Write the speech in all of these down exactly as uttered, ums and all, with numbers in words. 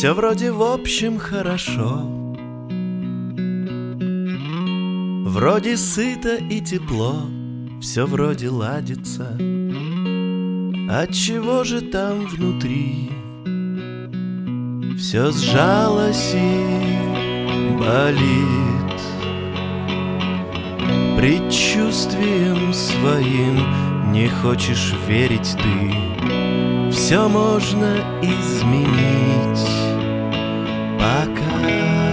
Все вроде в общем хорошо, вроде сыто и тепло, все вроде ладится. Отчего же там внутри все сжалось и болит? Предчувствием своим не хочешь верить ты, все можно изменить пока.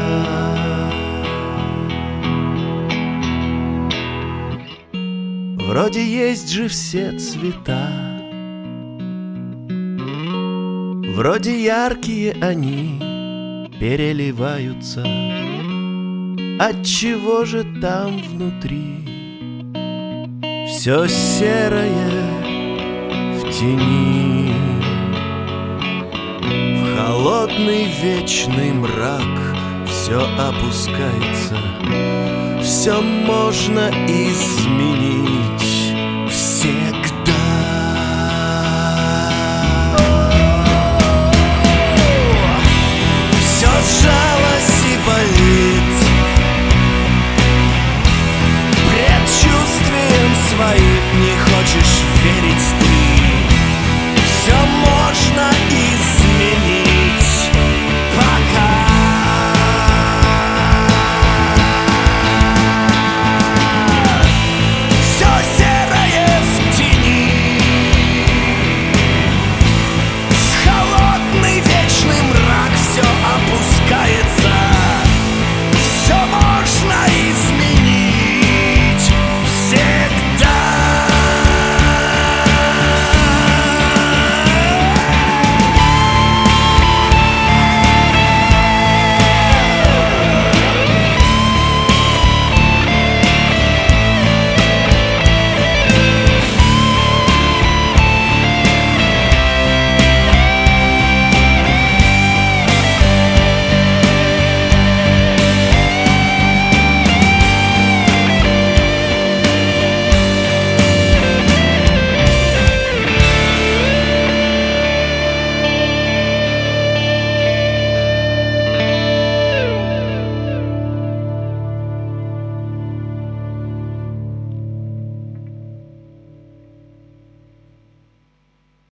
Вроде есть же все цвета, вроде яркие они переливаются. Отчего же там внутри все серое в тени? В холодный вечный мрак все опускается, все можно изменить, все